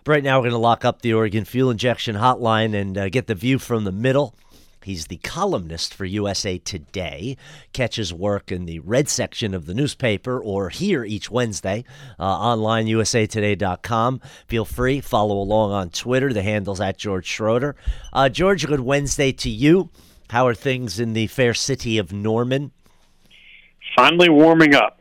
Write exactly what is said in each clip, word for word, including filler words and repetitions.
But right now we're going to lock up the Oregon Fuel Injection Hotline and uh, get the view from the middle. He's the columnist for U S A Today. Catch his work in the red section of the newspaper or here each Wednesday, uh, online, U S A today dot com. Feel free, follow along on Twitter. The handle's at George Schroeder. Uh, George, a good Wednesday to you. How are things in the fair city of Norman? Finally warming up.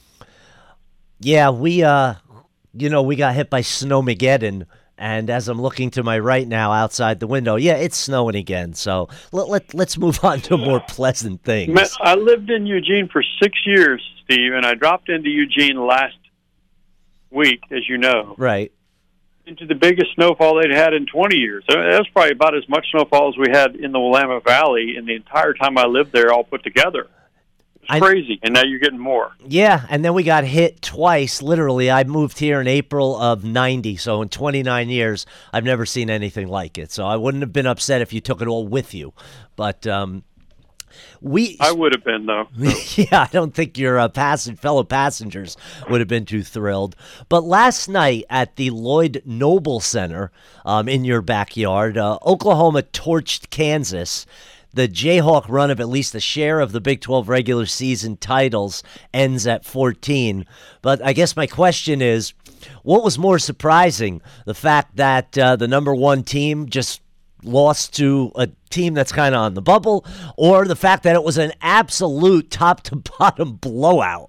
Yeah, we, uh, you know, we got hit by Snowmageddon. And as I'm looking to my right now outside the window, yeah, it's snowing again. So let, let, let's move on to more pleasant things. I lived in Eugene for six years, Steve, and I dropped into Eugene last week, as you know. Right. Into the biggest snowfall they'd had in twenty years. That was probably about as much snowfall as we had in the Willamette Valley in the entire time I lived there all put together. It's crazy, and now you're getting more. Yeah, and then we got hit twice, literally. I moved here in April of ninety, so in twenty-nine years, I've never seen anything like it. So I wouldn't have been upset if you took it all with you. But um, we... I would have been, though. Yeah, I don't think your uh, pass- fellow passengers would have been too thrilled. But last night at the Lloyd Noble Center um, in your backyard, uh, Oklahoma torched Kansas. The Jayhawk run of at least a share of the Big twelve regular season titles ends at fourteen. But I guess my question is, what was more surprising? The fact that uh, the number one team just lost to a team that's kind of on the bubble, or the fact that it was an absolute top-to-bottom blowout?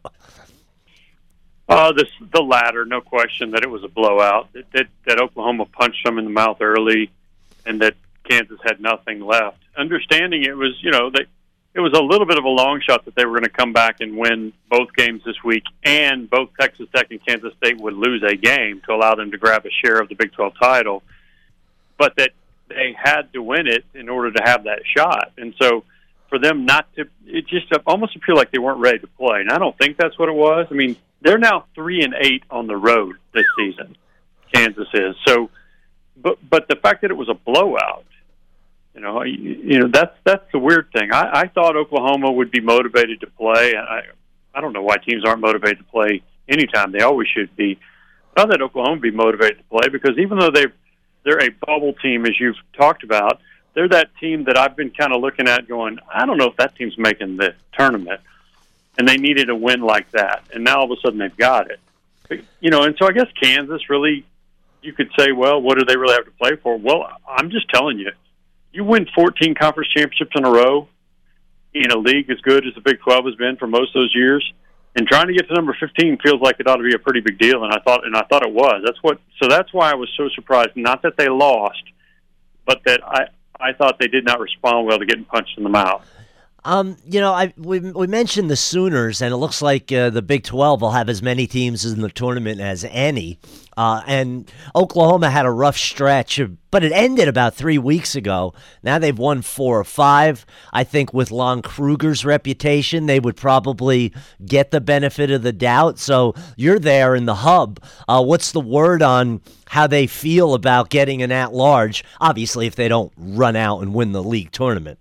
Uh, this, the latter, no question, that it was a blowout, that, that, that Oklahoma punched them in the mouth early, and that Kansas had nothing left. Understanding it was, you know, they, it was a little bit of a long shot that they were going to come back and win both games this week, and both Texas Tech and Kansas State would lose a game to allow them to grab a share of the Big twelve title, but that they had to win it in order to have that shot. And so for them not to, it just almost appeared like they weren't ready to play. And I don't think that's what it was. I mean, they're now three and eight on the road this season, Kansas is. So, but but the fact that it was a blowout, You know, you, you know that's that's the weird thing. I, I thought Oklahoma would be motivated to play. I I don't know why teams aren't motivated to play anytime. They always should be. I thought Oklahoma would be motivated to play because even though they they're a bubble team, as you've talked about, they're that team that I've been kind of looking at, going, I don't know if that team's making the tournament, and they needed a win like that, and now all of a sudden they've got it. But, you know, and so I guess Kansas really, you could say, well, what do they really have to play for? Well, I'm just telling you. You win fourteen conference championships in a row in a league as good as the Big twelve has been for most of those years, and trying to get to number fifteen feels like it ought to be a pretty big deal. And I thought, and I thought it was. That's what. So that's why I was so surprised. Not that they lost, but that I I thought they did not respond well to getting punched in the mouth. Um, you know, I we we mentioned the Sooners, and it looks like uh, the Big twelve will have as many teams in the tournament as any. Uh, and Oklahoma had a rough stretch, but it ended about three weeks ago. Now they've won four or five. I think with Lon Kruger's reputation, they would probably get the benefit of the doubt. So you're there in the hub. Uh, what's the word on how they feel about getting an at-large? Obviously, if they don't run out and win the league tournament.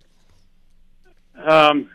Um,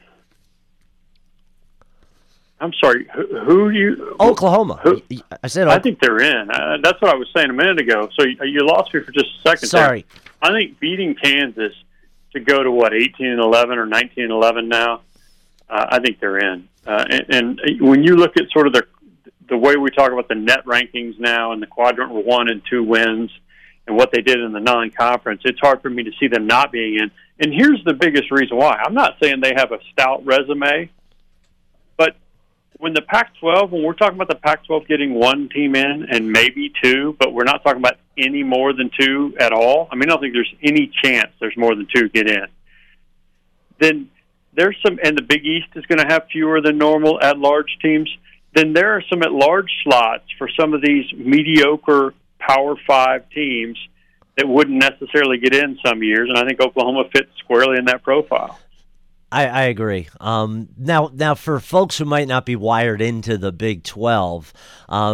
I'm sorry. Who, who you? Oklahoma. Who, I said. I think they're in. Uh, that's what I was saying a minute ago. So you, you lost me for just a second. Sorry. There. I think beating Kansas to go to what eighteen and eleven or nineteen and eleven now. Uh, I think they're in. Uh, and, and when you look at sort of the the way we talk about the net rankings now and the quadrant one and two wins and what they did in the non-conference, it's hard for me to see them not being in. And here's the biggest reason why. I'm not saying they have a stout resume, but when the Pac twelve, when we're talking about the Pac twelve getting one team in and maybe two, but we're not talking about any more than two at all, I mean, I don't think there's any chance there's more than two get in. Then there's some, and the Big East is going to have fewer than normal at-large teams, then there are some at-large slots for some of these mediocre Power Five teams that wouldn't necessarily get in some years, and I think Oklahoma fits squarely in that profile. I, I agree. Um, now, now for folks who might not be wired into the Big twelve, um,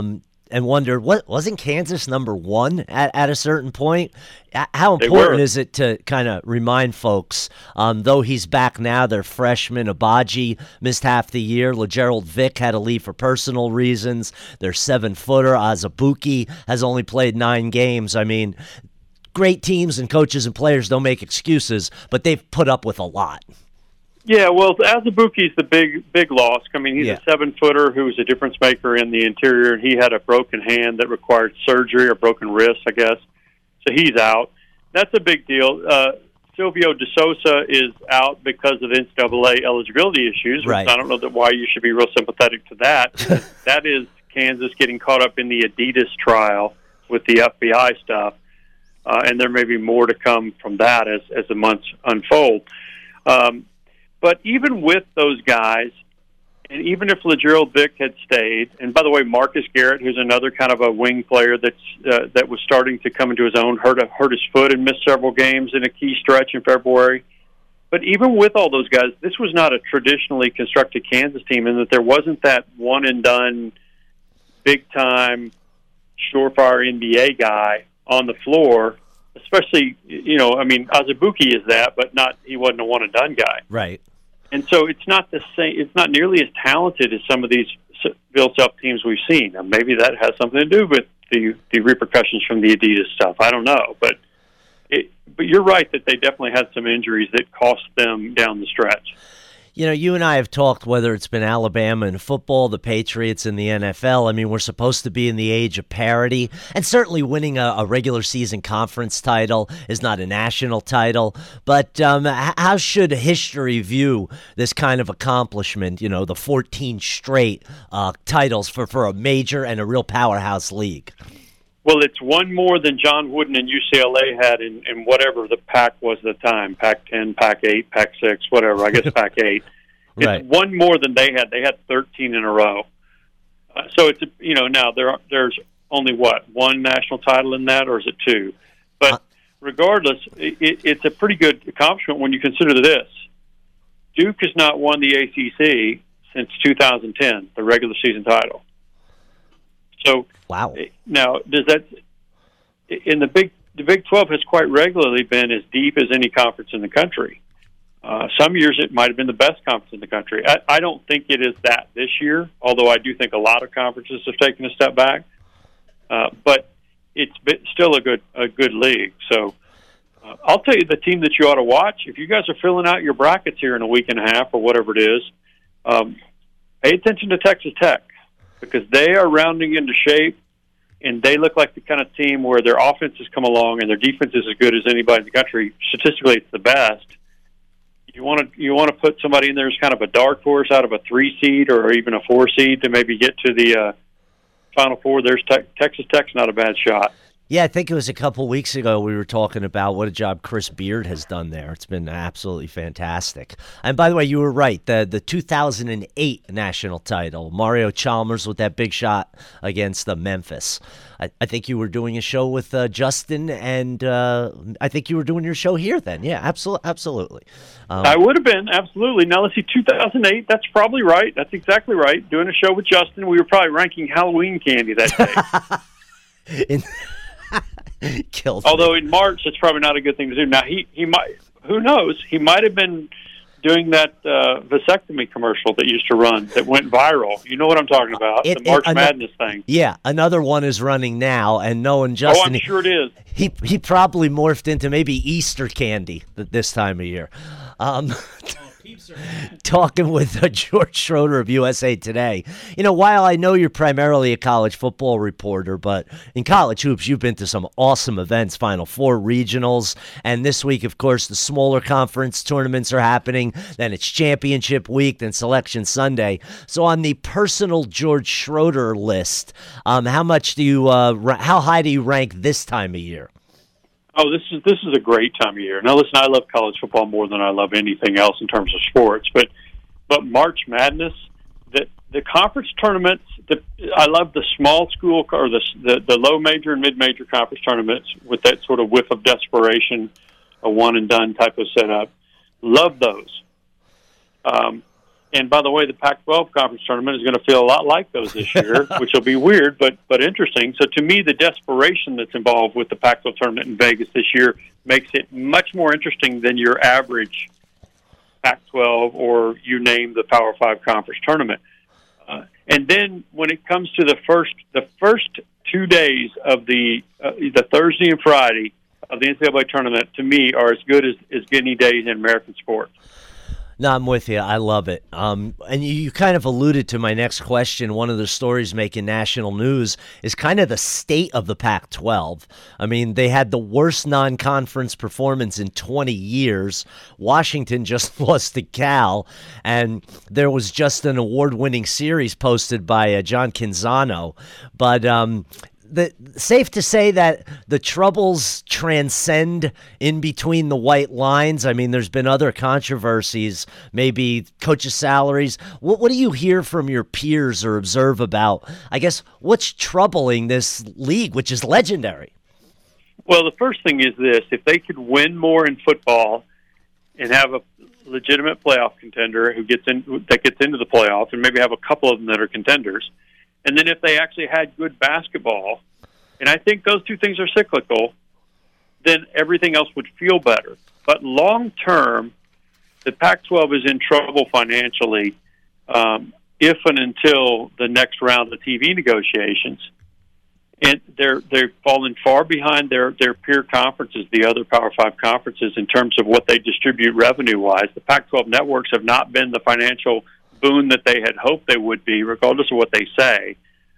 and wondered, what wasn't Kansas number one at, at a certain point? How important is it to kind of remind folks, um, though he's back now, their freshman Abaji missed half the year. LeGerald Vick had to leave for personal reasons. Their seven-footer, Azubuike, has only played nine games. I mean, great teams and coaches and players don't make excuses, but they've put up with a lot. Yeah, well, Azubuike's the big, big loss. I mean, he's yeah. a seven-footer who's a difference maker in the interior, and he had a broken hand that required surgery or broken wrist, I guess. So he's out. That's a big deal. Uh, Silvio De Sousa is out because of N C double A eligibility issues. Which right. I don't know that why you should be real sympathetic to that. That is Kansas getting caught up in the Adidas trial with the F B I stuff, uh, and there may be more to come from that as, as the months unfold. Um, But even with those guys, and even if LeGerald Vick had stayed, and by the way, Marcus Garrett, who's another kind of a wing player that's uh, that was starting to come into his own, hurt a, hurt his foot and missed several games in a key stretch in February. But even with all those guys, this was not a traditionally constructed Kansas team, in that there wasn't that one and done, big time, surefire N B A guy on the floor. Especially, you know, I mean, Azubuike is that, but not he wasn't a one and done guy. Right. And so it's not the same. It's not nearly as talented as some of these built-up teams we've seen. Now, maybe that has something to do with the the repercussions from the Adidas stuff. I don't know, but it, but you're right that they definitely had some injuries that cost them down the stretch. You know, you and I have talked, whether it's been Alabama in football, the Patriots in the N F L. I mean, we're supposed to be in the age of parity, and certainly winning a, a regular season conference title is not a national title. But um, how should history view this kind of accomplishment, you know, the fourteen straight uh, titles for, for a major and a real powerhouse league? Well, it's one more than John Wooden and U C L A had in, in whatever the Pac was at the time, Pac ten, Pac eight, Pac six, whatever, I guess Pac eight. It's right. one more than they had. They had thirteen in a row. Uh, so it's, you know, now there are, there's only, what, one national title in that, or is it two? But uh, regardless, it, it's a pretty good accomplishment when you consider this. Duke has not won the A C C since two thousand ten, the regular season title. So wow. Now, does that in the Big the Big twelve has quite regularly been as deep as any conference in the country. Uh, some years it might have been the best conference in the country. I, I don't think it is that this year, although I do think a lot of conferences have taken a step back. Uh, but it's been still a good a good league. So uh, I'll tell you the team that you ought to watch. If you guys are filling out your brackets here in a week and a half or whatever it is, um, pay attention to Texas Tech, because they are rounding into shape, and they look like the kind of team where their offense has come along and their defense is as good as anybody in the country. Statistically, it's the best. You want to you want to put somebody in there as kind of a dark horse out of a three seed or even a four seed to maybe get to the uh, Final Four. There's te- Texas Tech's not a bad shot. Yeah, I think it was a couple weeks ago we were talking about what a job Chris Beard has done there. It's been absolutely fantastic. And by the way, you were right. The the two thousand eight national title, Mario Chalmers with that big shot against uh, Memphis. I, I think you were doing a show with uh, Justin, and uh, I think you were doing your show here then. Yeah, absolutely. absolutely. Um, I would have been, absolutely. Now, let's see, two thousand eight, that's probably right. That's exactly right. Doing a show with Justin, we were probably ranking Halloween candy that day. in Killed Although me. in March, it's probably not a good thing to do. Now, he, he might, who knows, he might have been doing that uh, vasectomy commercial that used to run that went viral. You know what I'm talking about, it, the March it, Madness thing. Yeah, another one is running now, and knowing Justin, oh, I'm sure it is. He he probably morphed into maybe Easter candy this time of year. Um, talking with uh, George Schroeder of U S A Today. You know, while I know you're primarily a college football reporter, but in college hoops, you've been to some awesome events, Final Four regionals, and this week, of course, the smaller conference tournaments are happening. Then it's championship week, then Selection Sunday. So on the personal George Schroeder list, um, how much do you, uh, ra- how high do you rank this time of year? Oh, this is this is a great time of year. Now, listen, I love college football more than I love anything else in terms of sports, but but March Madness, the the conference tournaments, the, I love the small school or the, the the low major and mid major conference tournaments with that sort of whiff of desperation, a one and done type of setup. Love those. Um, And by the way, the Pac twelve conference tournament is going to feel a lot like those this year, which will be weird, but but interesting. So to me, the desperation that's involved with the Pac twelve tournament in Vegas this year makes it much more interesting than your average Pac twelve or you name the Power Five conference tournament. Uh, and then when it comes to the first the first two days of the uh, the Thursday and Friday of the N C double A tournament, to me, are as good as, as any days in American sports. No, I'm with you. I love it. Um, and you, you kind of alluded to my next question. One of the stories making national news is kind of the state of the Pac twelve. I mean, they had the worst non-conference performance in twenty years. Washington just lost to Cal, and there was just an award-winning series posted by uh, John Canzano. But um, the, safe to say that the troubles transcend in between the white lines. I mean, there's been other controversies, maybe coaches' salaries. What, what do you hear from your peers or observe about, I guess, what's troubling this league, which is legendary? Well, the first thing is this. If they could win more in football and have a legitimate playoff contender who gets in, that gets into the playoff, and maybe have a couple of them that are contenders, and then if they actually had good basketball, and I think those two things are cyclical, then everything else would feel better. But long term, the Pac twelve is in trouble financially um, if and until the next round of T V negotiations. And they're they're falling far behind their, their peer conferences, the other Power Five conferences, in terms of what they distribute revenue-wise. The Pac twelve networks have not been the financial boon that they had hoped they would be, regardless of what they say.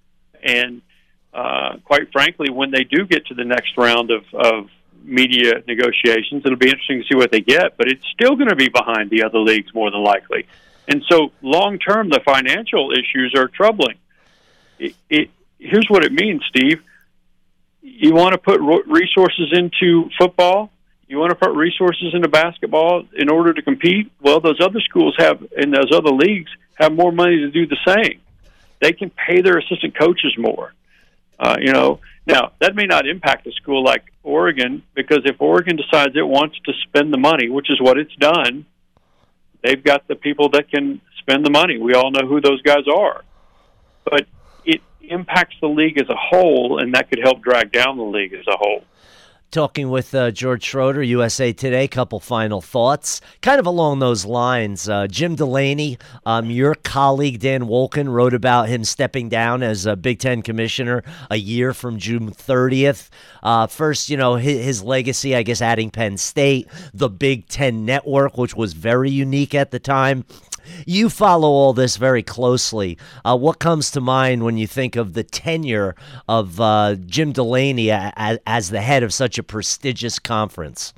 And uh, quite frankly, when they do get to the next round of, of media negotiations, it'll be interesting to see what they get, but it's still going to be behind the other leagues more than likely. And so long-term, the financial issues are troubling. It, it, here's what it means, Steve. You want to put resources into football? You want to put resources into basketball in order to compete? Well, those other schools have, in those other leagues, have more money to do the same. They can pay their assistant coaches more. Uh, you know, now that may not impact a school like Oregon, because if Oregon decides it wants to spend the money, which is what it's done, they've got the people that can spend the money. We all know who those guys are. But it impacts the league as a whole, and that could help drag down the league as a whole. Talking with uh, George Schroeder, U S A Today, couple final thoughts. Kind of along those lines, uh, Jim Delaney, um, your colleague Dan Wolken wrote about him stepping down as a Big Ten commissioner a year from June thirtieth. Uh, first, you know, his, his legacy, I guess, adding Penn State, the Big Ten Network, which was very unique at the time. You follow all this very closely. Uh, what comes to mind when you think of the tenure of uh, Jim Delaney as, as the head of such a prestigious conference?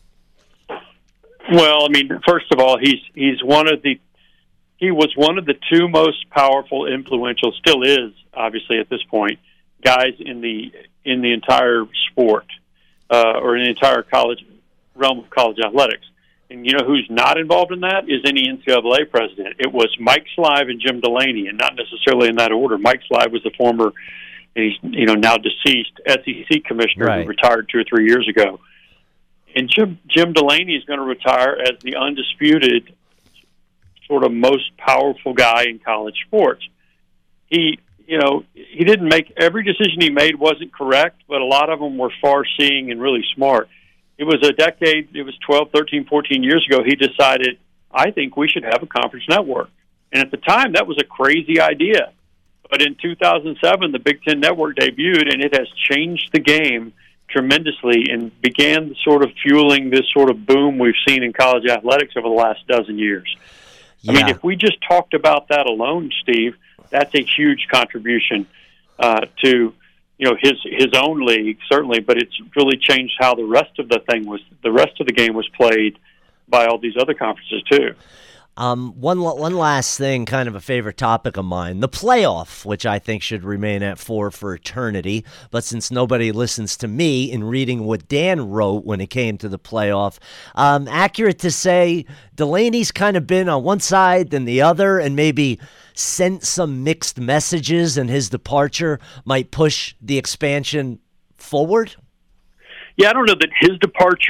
Well, I mean, first of all, he's he's one of the he was one of the two most powerful, influential, still is obviously at this point, guys in the in the entire sport uh, or in the entire college realm of college athletics. And you know who's not involved in that is any N C double A president. It was Mike Slive and Jim Delaney, and not necessarily in that order. Mike Slive was the former, and he's you know now deceased S E C commissioner right. who retired two or three years ago. And Jim Jim Delaney is going to retire as the undisputed, sort of most powerful guy in college sports. He you know he didn't make every decision he made wasn't correct, but a lot of them were far-seeing and really smart. It was a decade, it was twelve, thirteen, fourteen years ago, he decided, I think we should have a conference network. And at the time, that was a crazy idea. But in two thousand seven, the Big Ten Network debuted, and it has changed the game tremendously and began sort of fueling this sort of boom we've seen in college athletics over the last dozen years. Yeah. I mean, if we just talked about that alone, Steve, that's a huge contribution uh, to... you know, his his own league, certainly, but it's really changed how the rest of the thing was, the rest of the game was played by all these other conferences, too. Um, one one last thing, kind of a favorite topic of mine, the playoff, which I think should remain at four for eternity. But since nobody listens to me in reading what Dan wrote when it came to the playoff, um, accurate to say Delaney's kind of been on one side than the other and maybe sent some mixed messages, and his departure might push the expansion forward? Yeah, I don't know that his departure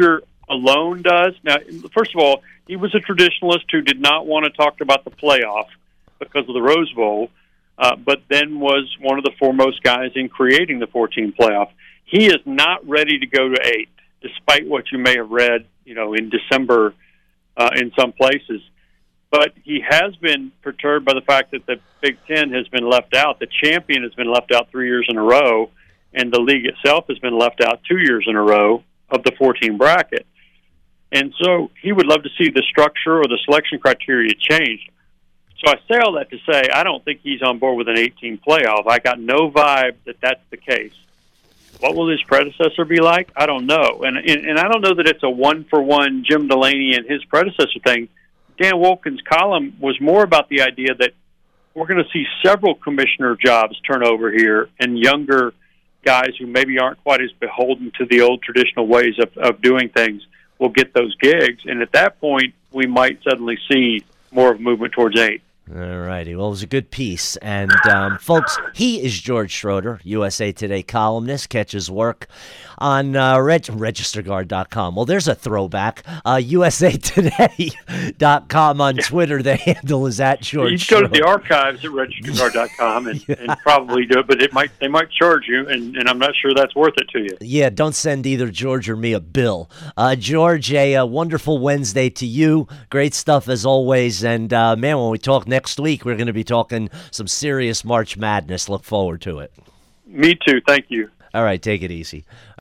alone does. Now, first of all, he was a traditionalist who did not want to talk about the playoff because of the Rose Bowl, uh, but then was one of the foremost guys in creating the fourteen playoff. He is not ready to go to eight, despite what you may have read, you know, in December uh, in some places. But he has been perturbed by the fact that the Big Ten has been left out. The champion has been left out three years in a row, and the league itself has been left out two years in a row of the fourteen bracket. And so he would love to see the structure or the selection criteria changed. So I say all that to say I don't think he's on board with an eighteen playoff. I got no vibe that that's the case. What will his predecessor be like? I don't know. And, and, and I don't know that it's a one-for-one Jim Delaney and his predecessor thing. Dan Wolken's column was more about the idea that we're going to see several commissioner jobs turn over here, and younger guys who maybe aren't quite as beholden to the old traditional ways of, of doing things will get those gigs. And at that point, we might suddenly see more of a movement towards eight. All righty. Well, it was a good piece. And, um, folks, he is George Schroeder, U S A Today columnist. Catch his work on uh, reg- register guard dot com. Well, there's a throwback. Uh, U S A Today dot com on Twitter. The handle is at George You can go to Schroeder. the archives at register guard dot com and, yeah. and probably do it, but it might they might charge you, and, and I'm not sure that's worth it to you. Yeah, don't send either George or me a bill. Uh, George, a, a wonderful Wednesday to you. Great stuff as always. And, uh, man, when we talk next week, we're going to be talking some serious March Madness. Look forward to it. Me too. Thank you. All right, take it easy.